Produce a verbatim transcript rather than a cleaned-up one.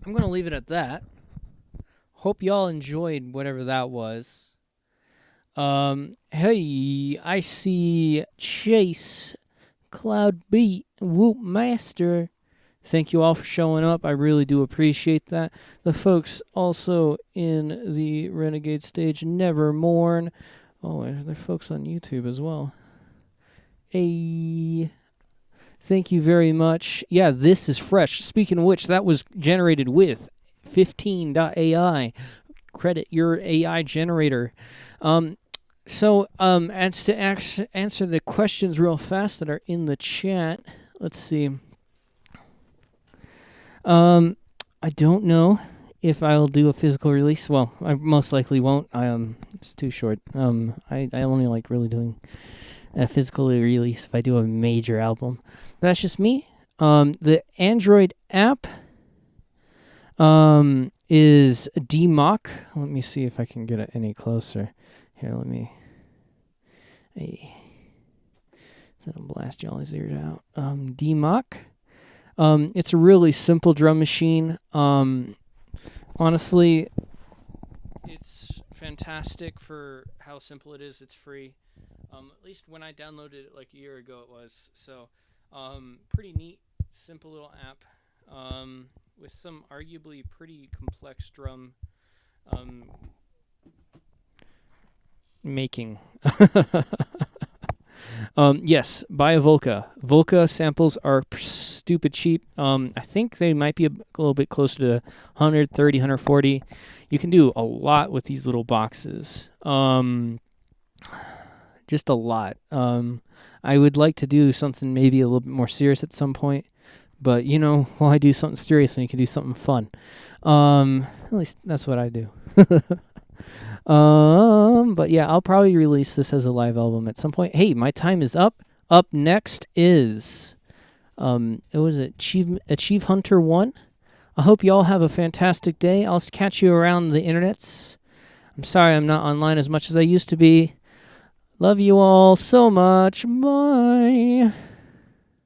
I'm going to leave it at that. Hope y'all enjoyed whatever that was. Um, hey, I see Chase, Cloud Beat, Whoop Master. Thank you all for showing up. I really do appreciate that. The folks also in the Renegade stage, Never Mourn. Oh, there are folks on YouTube as well. Hey, thank you very much. Yeah, this is fresh. Speaking of which, that was generated with fifteen dot A I. Credit your A I generator. Um, so, um, as to ax- answer the questions real fast that are in the chat, let's see. Um, I don't know if I'll do a physical release. Well, I most likely won't. I, um, it's too short. Um, I, I only like really doing a physical release if I do a major album. But that's just me. Um, the Android app um, is D M O C. Let me see if I can get it any closer. Here, let me... Hey. That'll blast y'all's ears out. Um, D M O C. Um, it's a really simple drum machine. Um, honestly, it's fantastic for how simple it is. It's free. Um, at least when I downloaded it like a year ago, it was. So, um, pretty neat, simple little app um, with some arguably pretty complex drum um, making. Um, yes, buy a Volca. Volca samples are p- stupid cheap. Um, I think they might be a, b- a little bit closer to one hundred thirty, one hundred forty. You can do a lot with these little boxes. Um, just a lot. Um, I would like to do something maybe a little bit more serious at some point. But, you know, while I do something serious and you can do something fun. Um, at least that's what I do. Um, but yeah, I'll probably release this as a live album at some point. Hey, my time is up. Up next is, um, it was Achieve Achieve Hunter one. I hope you all have a fantastic day. I'll catch you around the internets. I'm sorry I'm not online as much as I used to be. Love you all so much. Bye.